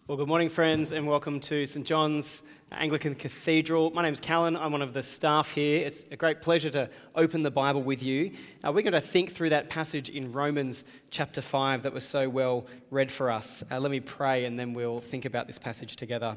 Well, good morning, friends, and welcome to St John's Anglican Cathedral. My name's Callan. I'm one of the staff here. It's a great pleasure to open the Bible with you. We're going to think through that passage in Romans chapter 5 that was so well read for us. Let me pray, and then we'll think about this passage together.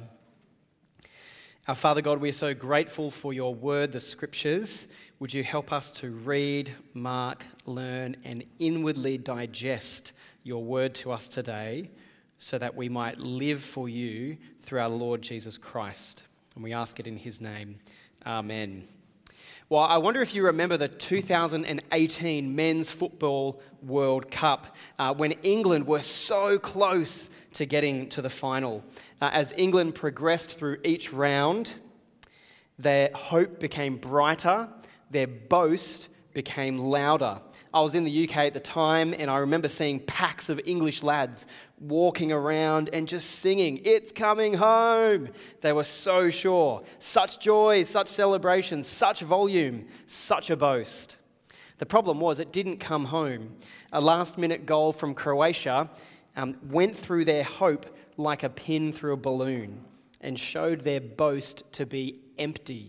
Our Father God, we are so grateful for your word, the Scriptures. Would you help us to read, mark, learn, and inwardly digest your word to us today, so that we might live for you through our Lord Jesus Christ. And we ask it in his name. Amen. Well, I wonder if you remember the 2018 Men's Football World Cup, when England were so close to getting to the final. As England progressed through each round, their hope became brighter, their boast became louder. I was in the UK at the time, and I remember seeing packs of English lads walking around and just singing, "It's coming home." They were so sure. Such joy, such celebration, such volume, such a boast. The problem was it didn't come home. A last-minute goal from Croatia went through their hope like a pin through a balloon and showed their boast to be empty.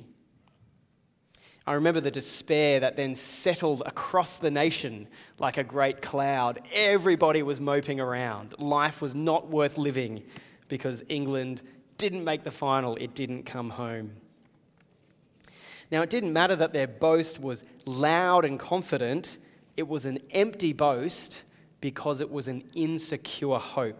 I remember the despair that then settled across the nation like a great cloud. Everybody was moping around. Life was not worth living because England didn't make the final. It didn't come home. Now, it didn't matter that their boast was loud and confident. It was an empty boast because it was an insecure hope.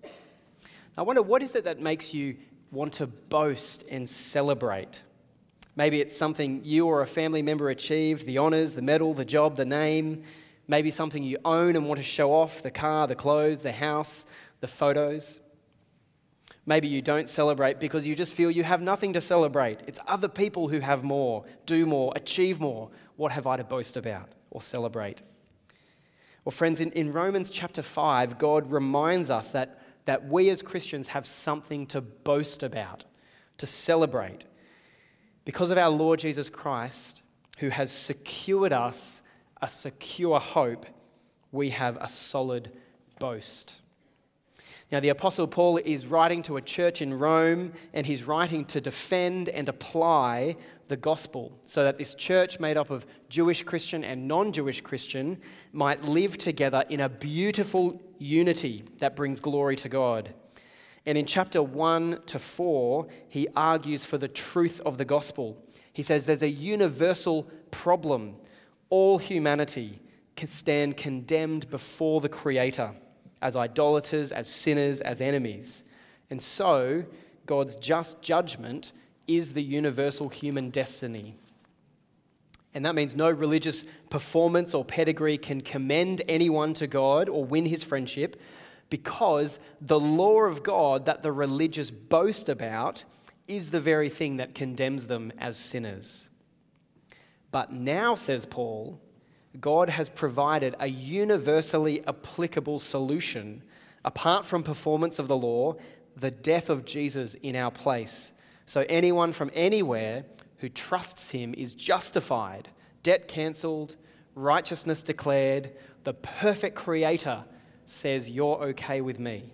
I wonder, what is it that makes you want to boast and celebrate? Maybe it's something you or a family member achieved, the honours, the medal, the job, the name. Maybe something you own and want to show off, the car, the clothes, the house, the photos. Maybe you don't celebrate because you just feel you have nothing to celebrate. It's other people who have more, do more, achieve more. What have I to boast about or celebrate? Well, friends, in Romans chapter 5, God reminds us that we as Christians have something to boast about, to celebrate. Because of our Lord Jesus Christ, who has secured us a secure hope, we have a solid boast. Now, the Apostle Paul is writing to a church in Rome, and he's writing to defend and apply the gospel so that this church made up of Jewish Christian and non-Jewish Christian might live together in a beautiful unity that brings glory to God. And in chapter 1 to 4, he argues for the truth of the gospel. He says there's a universal problem. All humanity can stand condemned before the Creator as idolaters, as sinners, as enemies. And so, God's just judgment is the universal human destiny. And that means no religious performance or pedigree can commend anyone to God or win his friendship, because the law of God that the religious boast about is the very thing that condemns them as sinners. But now, says Paul, God has provided a universally applicable solution apart from performance of the law, the death of Jesus in our place. So anyone from anywhere who trusts him is justified, debt cancelled, righteousness declared. The perfect Creator says, "You're okay with me."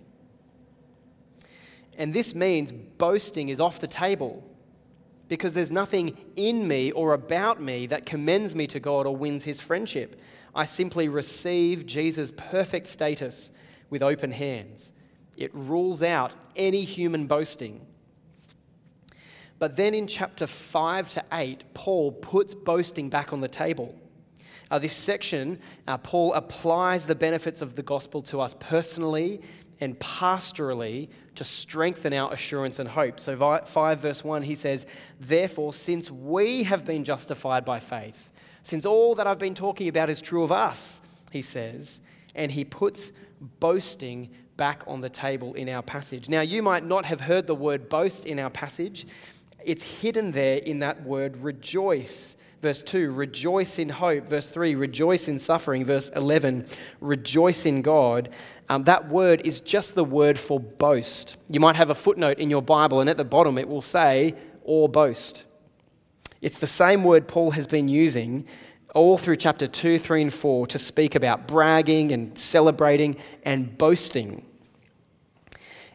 And this means boasting is off the table because there's nothing in me or about me that commends me to God or wins his friendship. I simply receive Jesus' perfect status with open hands. It rules out any human boasting. But then in chapter 5 to 8, Paul puts boasting back on the table. This section, Paul applies the benefits of the gospel to us personally and pastorally to strengthen our assurance and hope. So 5 verse 1, he says, "Therefore, since we have been justified by faith, since all that I've been talking about is true of us," he says, and he puts boasting back on the table in our passage. Now, you might not have heard the word boast in our passage. It's hidden there in that word rejoice. Verse 2, rejoice in hope. Verse 3, rejoice in suffering. Verse 11, rejoice in God. That word is just the word for boast. You might have a footnote in your Bible, and at the bottom it will say, or boast. It's the same word Paul has been using all through chapter 2, 3, and 4 to speak about bragging and celebrating and boasting.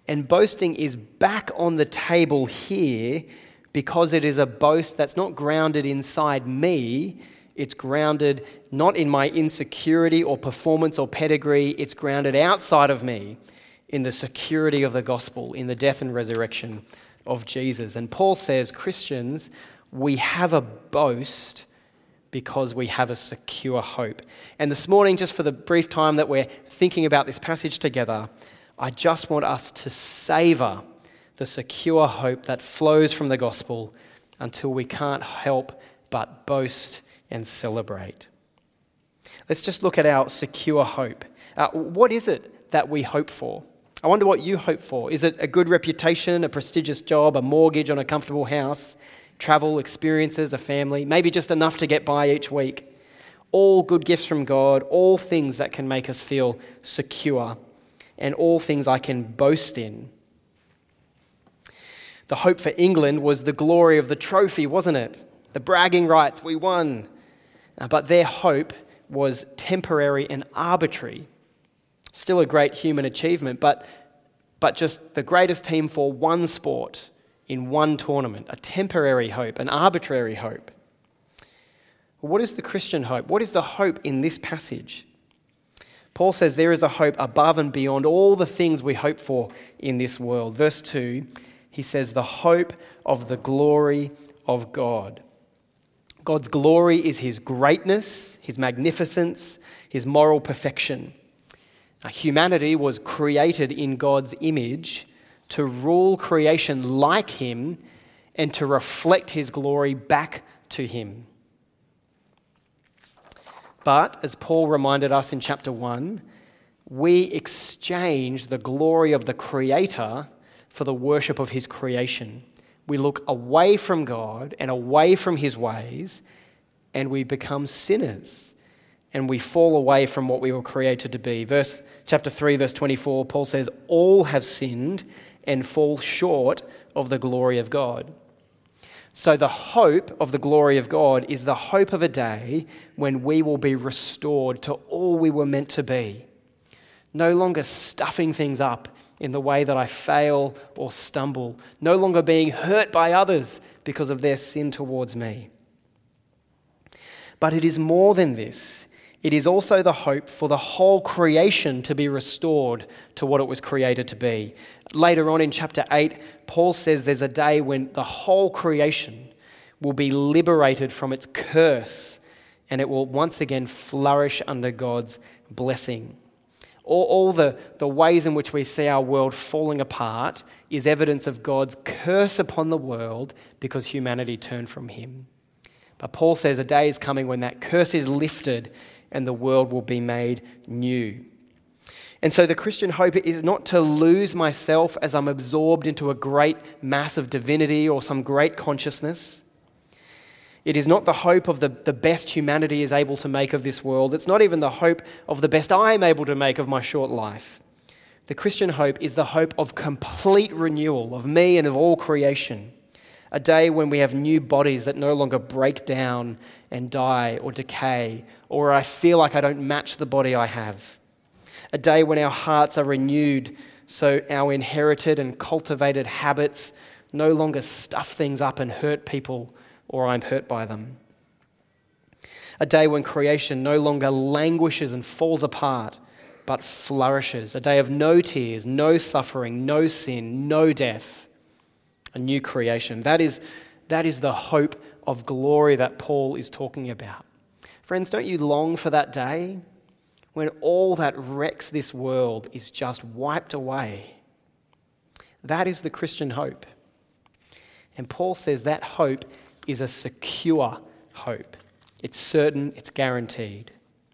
And boasting is back on the table here because it is a boast that's not grounded inside me. It's grounded not in my insecurity or performance or pedigree. It's grounded outside of me in the security of the gospel, in the death and resurrection of Jesus. And Paul says, Christians, we have a boast because we have a secure hope. And this morning, just for the brief time that we're thinking about this passage together, I just want us to savor the secure hope that flows from the gospel until we can't help but boast and celebrate. Let's just look at our secure hope. What is it that we hope for? I wonder what you hope for. Is it a good reputation, a prestigious job, a mortgage on a comfortable house, travel, experiences, a family, maybe just enough to get by each week? All good gifts from God, all things that can make us feel secure, and all things I can boast in. The hope for England was the glory of the trophy, wasn't it? The bragging rights, we won. But their hope was temporary and arbitrary. Still a great human achievement, but just the greatest team for one sport in one tournament, a temporary hope, an arbitrary hope. What is the Christian hope? What is the hope in this passage? Paul says there is a hope above and beyond all the things we hope for in this world. Verse 2, he says, the hope of the glory of God. God's glory is his greatness, his magnificence, his moral perfection. Humanity was created in God's image to rule creation like him and to reflect his glory back to him. But, as Paul reminded us in chapter 1, we exchange the glory of the Creator for the worship of his creation. We look away from God and away from his ways, and we become sinners, and we fall away from what we were created to be. Chapter 3, verse 24, Paul says, all have sinned and fall short of the glory of God. So the hope of the glory of God is the hope of a day when we will be restored to all we were meant to be. No longer stuffing things up in the way that I fail or stumble. No longer being hurt by others because of their sin towards me. But it is more than this. It is also the hope for the whole creation to be restored to what it was created to be. Later on in chapter 8, Paul says there's a day when the whole creation will be liberated from its curse and it will once again flourish under God's blessing. All the ways in which we see our world falling apart is evidence of God's curse upon the world because humanity turned from him. But Paul says a day is coming when that curse is lifted and the world will be made new. And so the Christian hope is not to lose myself as I'm absorbed into a great mass of divinity or some great consciousness. It is not the hope of the best humanity is able to make of this world. It's not even the hope of the best I am able to make of my short life. The Christian hope is the hope of complete renewal of me and of all creation. A day when we have new bodies that no longer break down and die or decay, or I feel like I don't match the body I have. A day when our hearts are renewed so our inherited and cultivated habits no longer stuff things up and hurt people or I'm hurt by them. A day when creation no longer languishes and falls apart but flourishes. A day of no tears, no suffering, no sin, no death. A new creation. That is the hope of glory that Paul is talking about. Friends, don't you long for that day when all that wrecks this world is just wiped away? That is the Christian hope. And Paul says that hope is a secure hope. It's certain, it's guaranteed.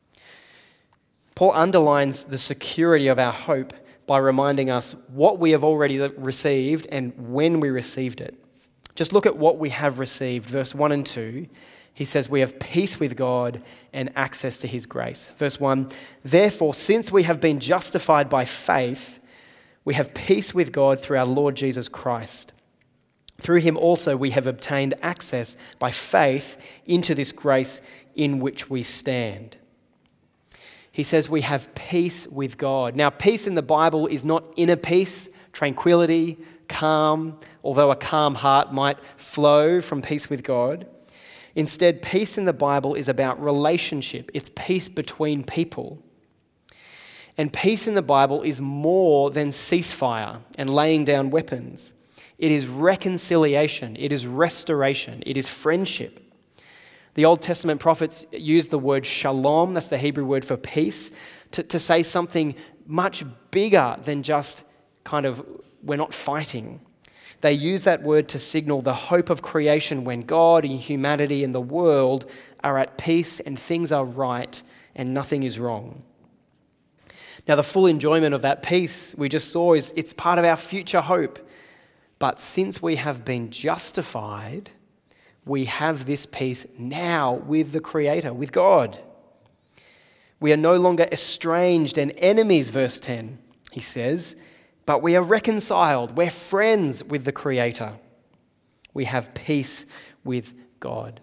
Paul underlines the security of our hope by reminding us what we have already received and when we received it. Just look at what we have received. Verse 1 and 2, he says we have peace with God and access to his grace. Verse 1, therefore, since we have been justified by faith, we have peace with God through our Lord Jesus Christ. Through him also we have obtained access by faith into this grace in which we stand. He says we have peace with God. Now, peace in the Bible is not inner peace, tranquility, calm, although a calm heart might flow from peace with God. Instead, peace in the Bible is about relationship. It's peace between people. And peace in the Bible is more than ceasefire and laying down weapons. It is reconciliation. It is restoration. It is friendship. The Old Testament prophets use the word shalom, that's the Hebrew word for peace, to say something much bigger than just kind of we're not fighting. They use that word to signal the hope of creation when God and humanity and the world are at peace and things are right and nothing is wrong. Now, the full enjoyment of that peace we just saw it's part of our future hope. But since we have been justified, we have this peace now with the Creator, with God. We are no longer estranged and enemies, verse 10, he says, but we are reconciled. We're friends with the Creator. We have peace with God.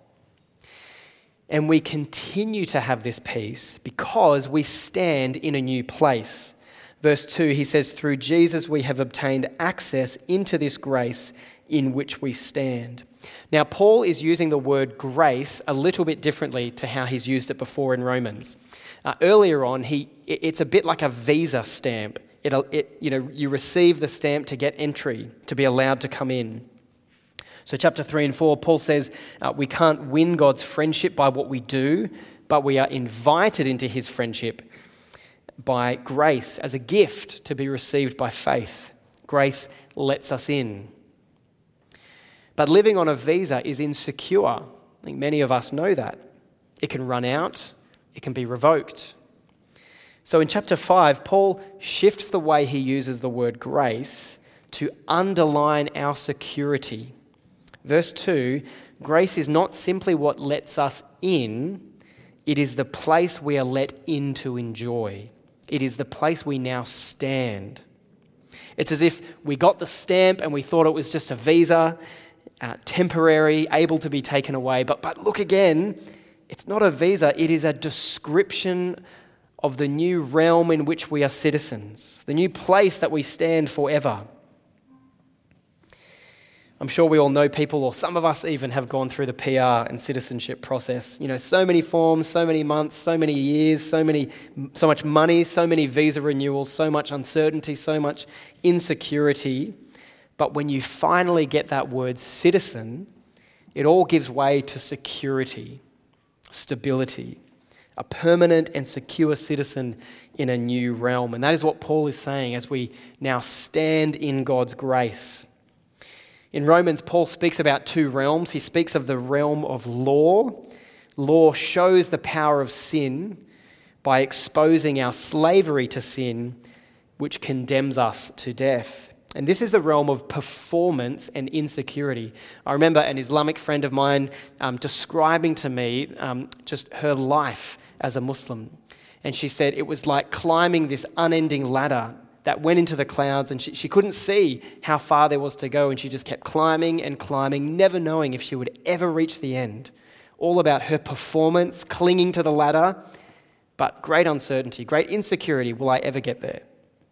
And we continue to have this peace because we stand in a new place. Verse 2, he says, through Jesus we have obtained access into this grace in which we stand. Now, Paul is using the word grace a little bit differently to how he's used it before in Romans. Earlier on, it's a bit like a visa stamp. You receive the stamp to get entry, to be allowed to come in. So chapter 3 and 4, Paul says we can't win God's friendship by what we do, but we are invited into his friendship by grace as a gift to be received by faith. Grace lets us in. But living on a visa is insecure. I think many of us know that. It can run out. It can be revoked. So in chapter 5, Paul shifts the way he uses the word grace to underline our security. Verse 2, grace is not simply what lets us in, it is the place we are let in to enjoy. It is the place we now stand. It's as if we got the stamp and we thought it was just a visa, temporary, able to be taken away. But look again, it's not a visa, it is a description of the new realm in which we are citizens, the new place that we stand forever. I'm sure we all know people, or some of us even have gone through the PR and citizenship process. You know, so many forms, so many months, so many years, so much money, so many visa renewals, so much uncertainty, so much insecurity. But when you finally get that word citizen, it all gives way to security, stability, a permanent and secure citizen in a new realm. And that is what Paul is saying as we now stand in God's grace. In Romans, Paul speaks about two realms. He speaks of the realm of law. Law shows the power of sin by exposing our slavery to sin, which condemns us to death. And this is the realm of performance and insecurity. I remember an Islamic friend of mine describing to me just her life as a Muslim. And she said it was like climbing this unending ladder that went into the clouds, and she couldn't see how far there was to go, and she just kept climbing and climbing, never knowing if she would ever reach the end. All about her performance, clinging to the ladder, but great uncertainty, great insecurity. Will I ever get there?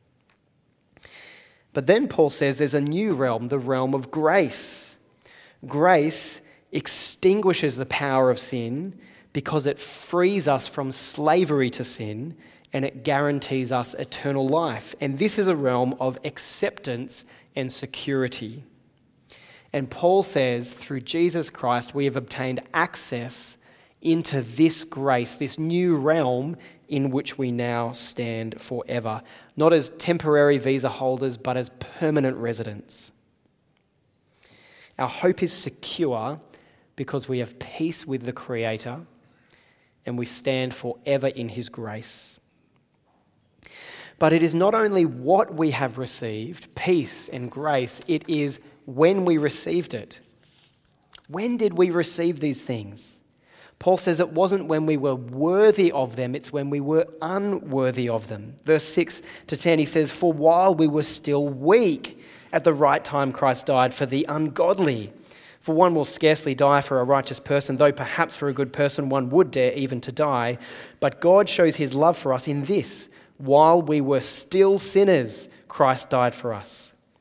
But then Paul says there's a new realm, the realm of grace. Grace extinguishes the power of sin because it frees us from slavery to sin and it guarantees us eternal life. And this is a realm of acceptance and security. And Paul says, through Jesus Christ, we have obtained access into this grace, this new realm in which we now stand forever. Not as temporary visa holders, but as permanent residents. Our hope is secure because we have peace with the Creator and we stand forever in His grace. But it is not only what we have received, peace and grace, it is when we received it. When did we receive these things? Paul says it wasn't when we were worthy of them, it's when we were unworthy of them. Verse 6 to 10, he says, "For while we were still weak, at the right time Christ died for the ungodly. For one will scarcely die for a righteous person, though perhaps for a good person one would dare even to die. But God shows His love for us in this: while we were still sinners, Christ died for us.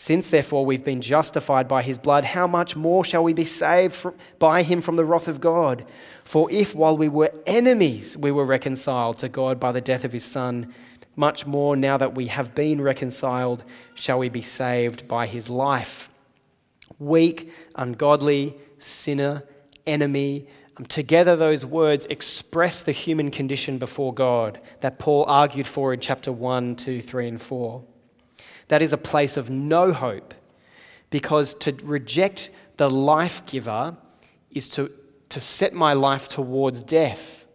Since, therefore, we've been justified by his blood, how much more shall we be saved by him from the wrath of God? For if, while we were enemies, we were reconciled to God by the death of his Son, much more now that we have been reconciled, shall we be saved by his life. Weak, ungodly, sinner, enemy. Together those words express the human condition before God that Paul argued for in chapter 1, 2, 3, and 4. That is a place of no hope, because to reject the life giver is to set my life towards death.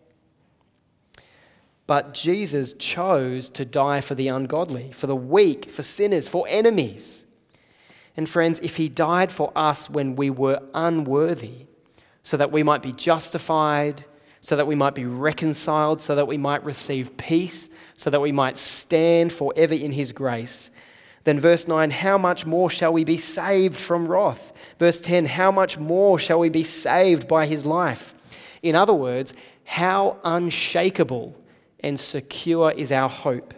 But Jesus chose to die for the ungodly, for the weak, for sinners, for enemies. And friends, if he died for us when we were unworthy, so that we might be justified, so that we might be reconciled, so that we might receive peace, so that we might stand forever in his grace, then verse 9, how much more shall we be saved from wrath? Verse 10, how much more shall we be saved by his life? In other words, how unshakable and secure is our hope?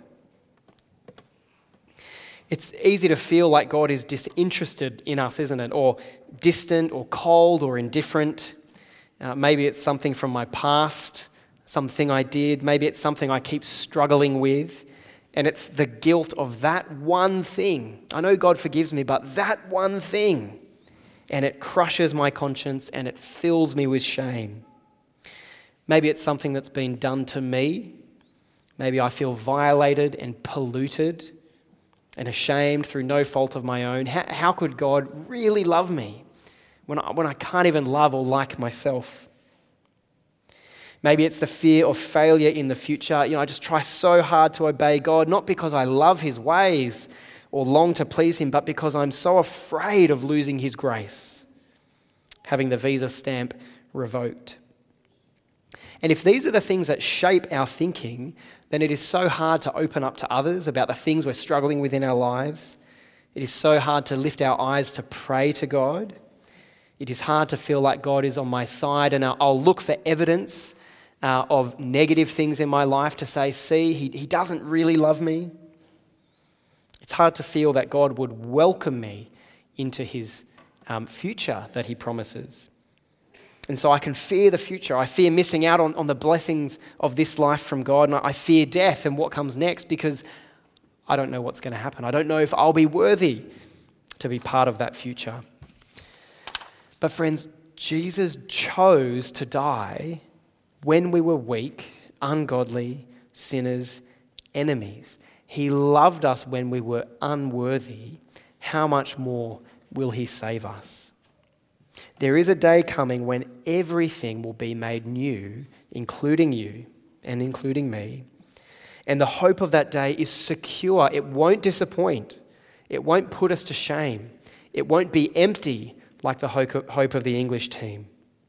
It's easy to feel like God is disinterested in us, isn't it? Or distant or cold or indifferent. Maybe it's something from my past, something I did. Maybe it's something I keep struggling with. And it's the guilt of that one thing. I know God forgives me, but that one thing. And it crushes my conscience and it fills me with shame. Maybe it's something that's been done to me. Maybe I feel violated and polluted and ashamed through no fault of my own. How could God really love me when I can't even love or like myself? Maybe it's the fear of failure in the future. I just try so hard to obey God, not because I love his ways or long to please him, but because I'm so afraid of losing his grace, having the visa stamp revoked. And if these are the things that shape our thinking, then it is so hard to open up to others about the things we're struggling with in our lives. It is so hard to lift our eyes to pray to God. It is hard to feel like God is on my side, and I'll look for evidence of negative things in my life to say, see, he doesn't really love me. It's hard to feel that God would welcome me into his future that he promises. And so I can fear the future. I fear missing out on the blessings of this life from God, and I fear death and what comes next because I don't know what's going to happen. I don't know if I'll be worthy to be part of that future. But friends, Jesus chose to die when we were weak, ungodly, sinners, enemies. He loved us when we were unworthy. How much more will he save us? There is a day coming when everything will be made new, including you and including me. And the hope of that day is secure. It won't disappoint. It won't put us to shame. It won't be empty like the hope of the English team.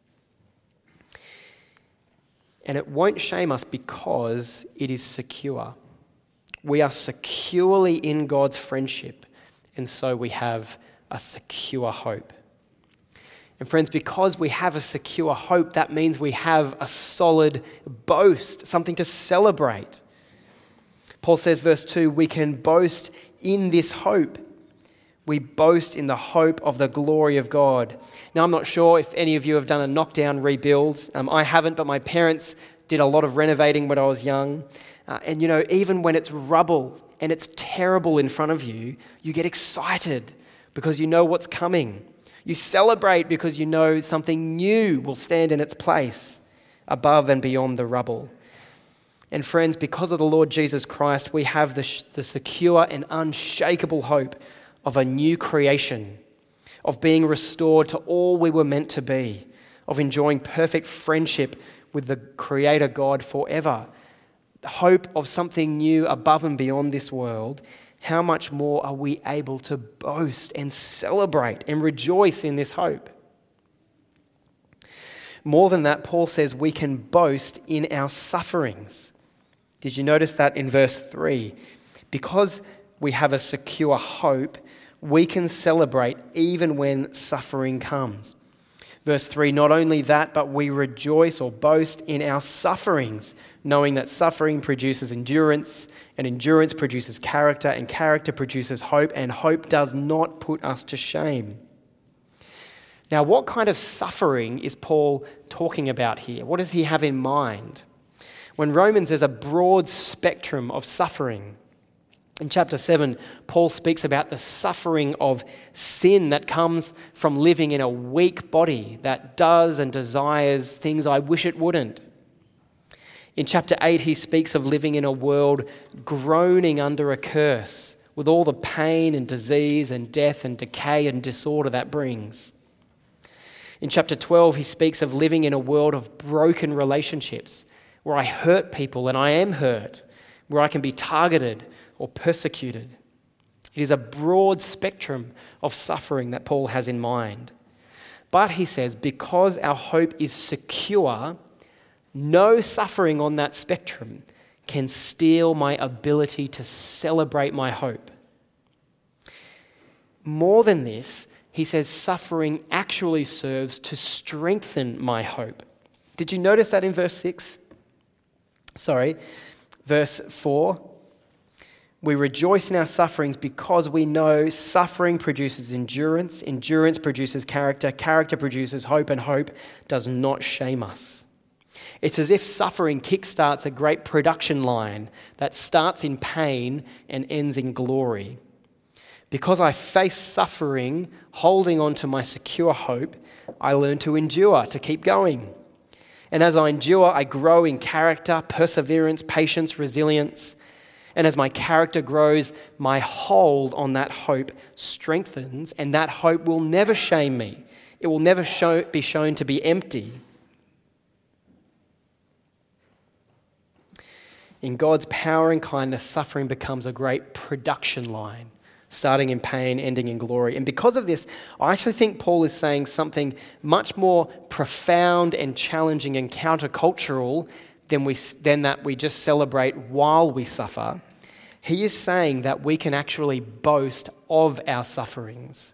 And it won't shame us because it is secure. We are securely in God's friendship, and so we have a secure hope. And friends, because we have a secure hope, that means we have a solid boast, something to celebrate. Paul says, verse 2, we can boast in this hope. We boast in the hope of the glory of God. Now, I'm not sure if any of you have done a knockdown rebuild. I haven't, but my parents did a lot of renovating when I was young. And even when it's rubble and it's terrible in front of you, you get excited because you know what's coming. You celebrate because you know something new will stand in its place above and beyond the rubble. And friends, because of the Lord Jesus Christ, we have the secure and unshakable hope of a new creation, of being restored to all we were meant to be, of enjoying perfect friendship with the Creator God forever. The hope of something new above and beyond this world. How much more are we able to boast and celebrate and rejoice in this hope? More than that, Paul says we can boast in our sufferings. Did you notice that in verse 3? Because we have a secure hope, we can celebrate even when suffering comes. Verse 3, not only that, but we rejoice or boast in our sufferings, knowing that suffering produces endurance, and endurance produces character, and character produces hope, and hope does not put us to shame. Now, what kind of suffering is Paul talking about here? What does he have in mind? When Romans, there's a broad spectrum of suffering. In chapter 7, Paul speaks about the suffering of sin that comes from living in a weak body that does and desires things I wish it wouldn't. In chapter 8, he speaks of living in a world groaning under a curse with all the pain and disease and death and decay and disorder that brings. In chapter 12, he speaks of living in a world of broken relationships where I hurt people and I am hurt, where I can be targeted or persecuted. It is a broad spectrum of suffering that Paul has in mind. But he says, because our hope is secure, no suffering on that spectrum can steal my ability to celebrate my hope. More than this, he says suffering actually serves to strengthen my hope. Did you notice that in verse 4? We rejoice in our sufferings because we know suffering produces endurance, endurance produces character, character produces hope, and hope does not shame us. It's as if suffering kickstarts a great production line that starts in pain and ends in glory. Because I face suffering, holding on to my secure hope, I learn to endure, to keep going. And as I endure, I grow in character, perseverance, patience, resilience. And as my character grows, my hold on that hope strengthens, and that hope will never shame me. It will never be shown to be empty. In God's power and kindness, suffering becomes a great production line, starting in pain, ending in glory. And because of this, I actually think Paul is saying something much more profound and challenging and countercultural than that we just celebrate while we suffer. He is saying that we can actually boast of our sufferings,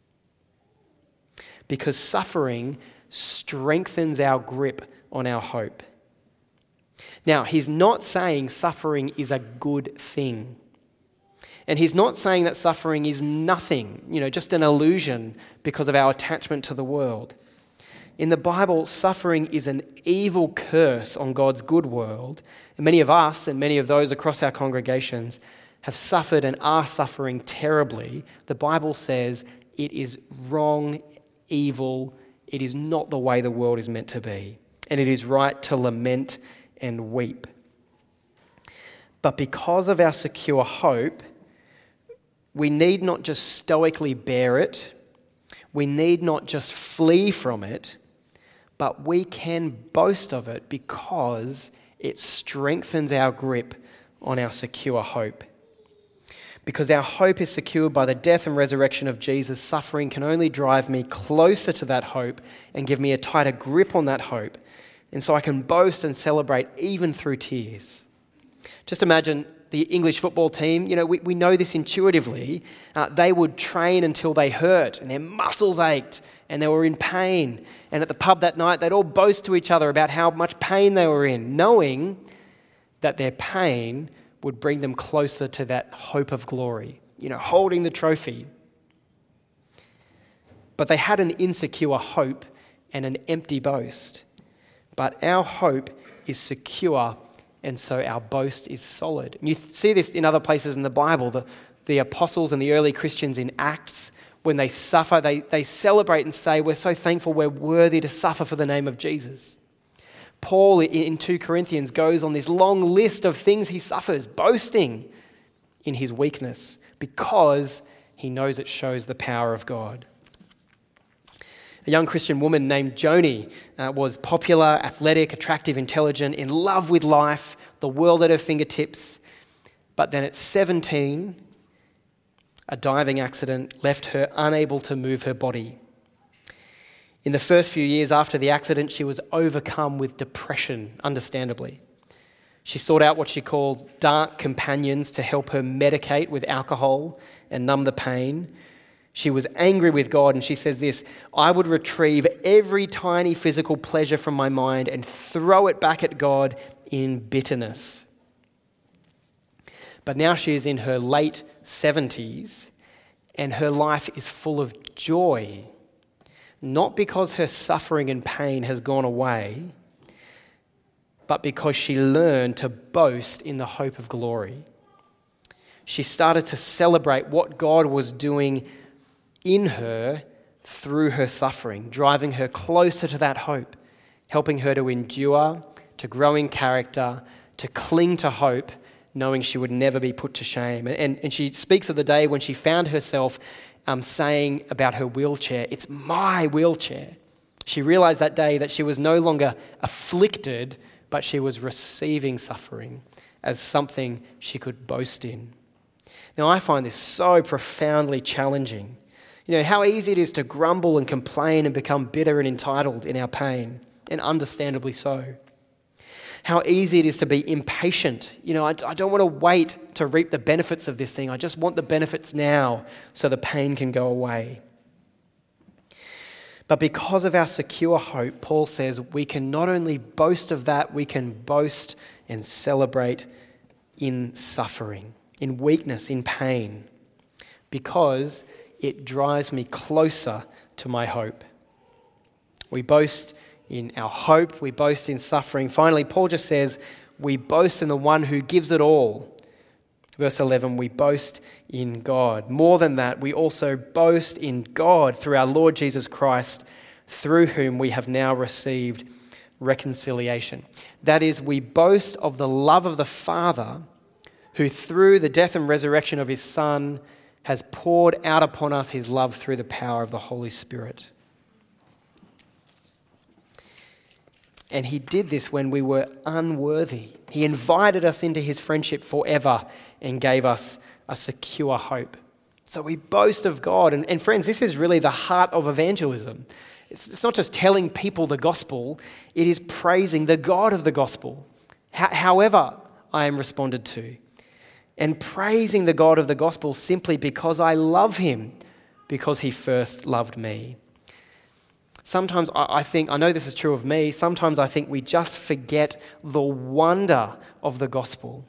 because suffering strengthens our grip on our hope. Now, he's not saying suffering is a good thing. And he's not saying that suffering is nothing, just an illusion because of our attachment to the world. In the Bible, suffering is an evil curse on God's good world. And many of us and many of those across our congregations have suffered and are suffering terribly. The Bible says it is wrong, evil. It is not the way the world is meant to be. And it is right to lament and weep. But because of our secure hope, we need not just stoically bear it. We need not just flee from it, but we can boast of it because it strengthens our grip on our secure hope. Because our hope is secured by the death and resurrection of Jesus, suffering can only drive me closer to that hope and give me a tighter grip on that hope. And so I can boast and celebrate even through tears. Just imagine the English football team. We know this intuitively. They would train until they hurt and their muscles ached and they were in pain. And at the pub that night, they'd all boast to each other about how much pain they were in, knowing that their pain would bring them closer to that hope of glory, holding the trophy. But they had an insecure hope and an empty boast. But our hope is secure, and so our boast is solid. And you see this in other places in the Bible. The apostles and the early Christians in Acts, when they suffer, they celebrate and say, we're so thankful we're worthy to suffer for the name of Jesus. Paul in 2 Corinthians goes on this long list of things he suffers, boasting in his weakness because he knows it shows the power of God. A young Christian woman named Joni was popular, athletic, attractive, intelligent, in love with life, the world at her fingertips. But then at 17, a diving accident left her unable to move her body. In the first few years after the accident, she was overcome with depression, understandably. She sought out what she called dark companions to help her medicate with alcohol and numb the pain. She was angry with God, and she says this, I would retrieve every tiny physical pleasure from my mind and throw it back at God in bitterness. But now she is in her late 70s, and her life is full of joy, not because her suffering and pain has gone away, but because she learned to boast in the hope of glory. She started to celebrate what God was doing in her through her suffering, driving her closer to that hope, helping her to endure, to grow in character, to cling to hope, knowing she would never be put to shame. And she speaks of the day when she found herself saying about her wheelchair, it's my wheelchair. She realized that day that she was no longer afflicted, but she was receiving suffering as something she could boast in. Now, I find this so profoundly challenging. You know, how easy it is to grumble and complain and become bitter and entitled in our pain, and understandably so. How easy it is to be impatient. You know, I don't want to wait to reap the benefits of this thing. I just want the benefits now so the pain can go away. But because of our secure hope, Paul says we can not only boast of that, we can boast and celebrate in suffering, in weakness, in pain, because it drives me closer to my hope. We boast in our hope, we boast in suffering. Finally, Paul just says, we boast in the one who gives it all. Verse 11, we boast in God. More than that, we also boast in God through our Lord Jesus Christ, through whom we have now received reconciliation. That is, we boast of the love of the Father, who through the death and resurrection of his Son has poured out upon us his love through the power of the Holy Spirit. And he did this when we were unworthy. He invited us into his friendship forever and gave us a secure hope. So we boast of God. And friends, this is really the heart of evangelism. It's not just telling people the gospel, it is praising the God of the gospel, however I am responded to. And praising the God of the gospel simply because I love him, because he first loved me. Sometimes I know this is true of me, sometimes I think we just forget the wonder of the gospel.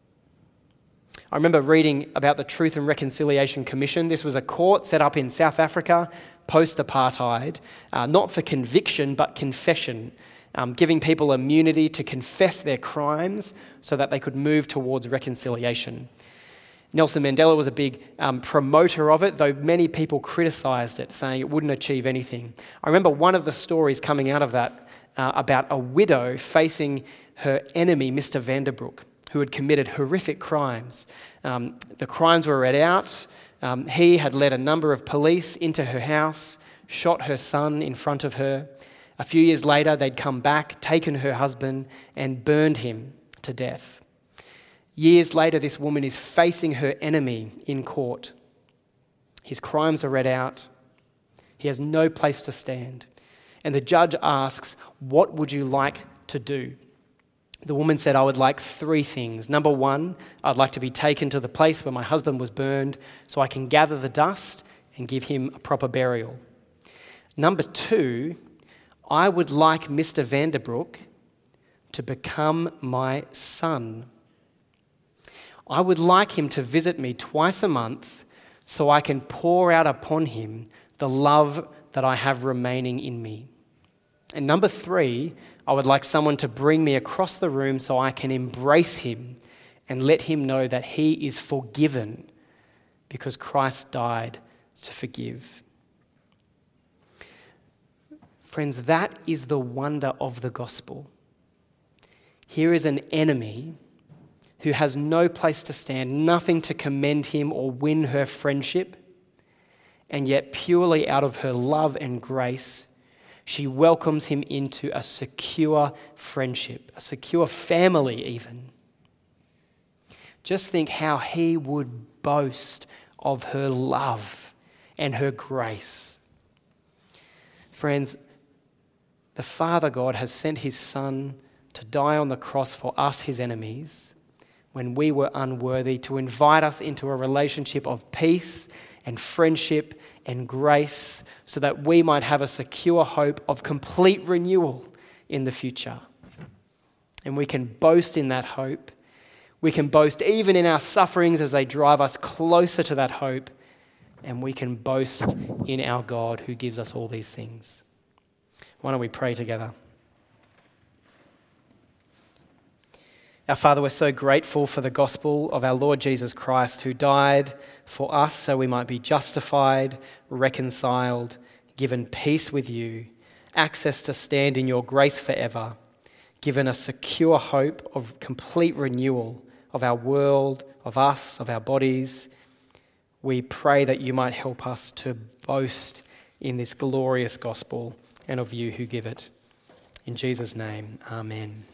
I remember reading about the Truth and Reconciliation Commission. This was a court set up in South Africa, post-apartheid, not for conviction but confession, giving people immunity to confess their crimes so that they could move towards reconciliation. Nelson Mandela was a big promoter of it, though many people criticised it, saying it wouldn't achieve anything. I remember one of the stories coming out of that about a widow facing her enemy, Mr. Vanderbroek, who had committed horrific crimes. The crimes were read out. He had led a number of police into her house, shot her son in front of her. A few years later, they'd come back, taken her husband, and burned him to death. Years later, this woman is facing her enemy in court. His crimes are read out. He has no place to stand. And the judge asks, "What would you like to do?" The woman said, "I would like 3 things. Number 1, I'd like to be taken to the place where my husband was burned so I can gather the dust and give him a proper burial. Number 2, I would like Mr. Vanderbroek to become my son. I would like him to visit me twice a month so I can pour out upon him the love that I have remaining in me. And number 3, I would like someone to bring me across the room so I can embrace him and let him know that he is forgiven because Christ died to forgive." Friends, that is the wonder of the gospel. Here is an enemy who has no place to stand, nothing to commend him or win her friendship, and yet purely out of her love and grace, she welcomes him into a secure friendship, a secure family even. Just think how he would boast of her love and her grace. Friends, the Father God has sent his Son to die on the cross for us, his enemies, when we were unworthy, to invite us into a relationship of peace and friendship and grace so that we might have a secure hope of complete renewal in the future. And we can boast in that hope. We can boast even in our sufferings as they drive us closer to that hope. And we can boast in our God who gives us all these things. Why don't we pray together? Our Father, we're so grateful for the gospel of our Lord Jesus Christ, who died for us so we might be justified, reconciled, given peace with you, access to stand in your grace forever, given a secure hope of complete renewal of our world, of us, of our bodies. We pray that you might help us to boast in this glorious gospel and of you who give it. In Jesus' name, amen.